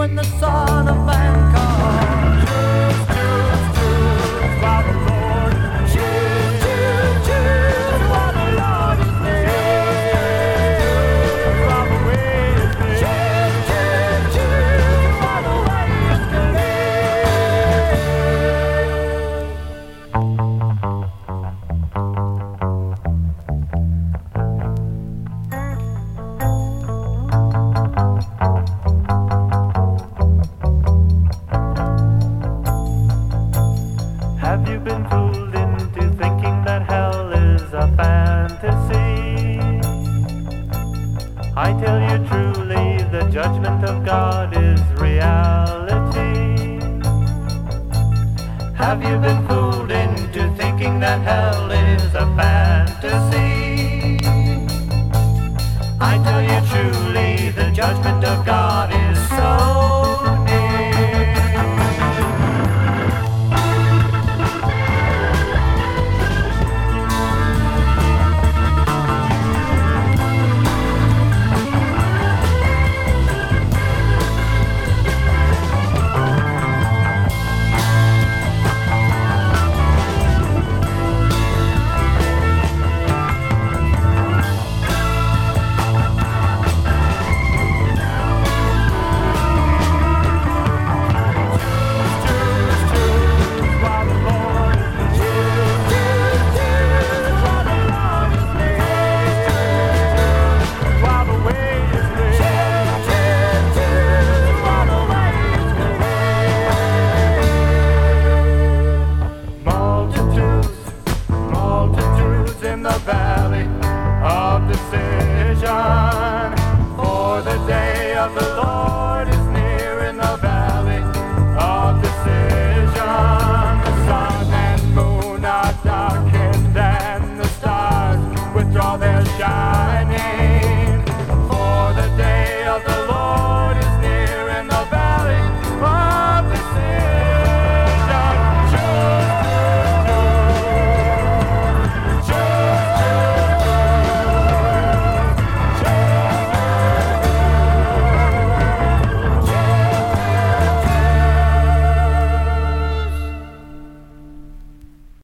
when the Son of Man comes. Choose, choose, choose, while the Lord choose, choose, choose, while the Lord is near. While the way is clear. Choose, choose, choose, while the way is Have you been fooled into thinking that hell is a fantasy? I tell you truly, the judgment of God is reality. Have you been fooled into thinking that hell is a fantasy? I tell you truly, the judgment of God is so near. In the valley of decision, for the day of the Lord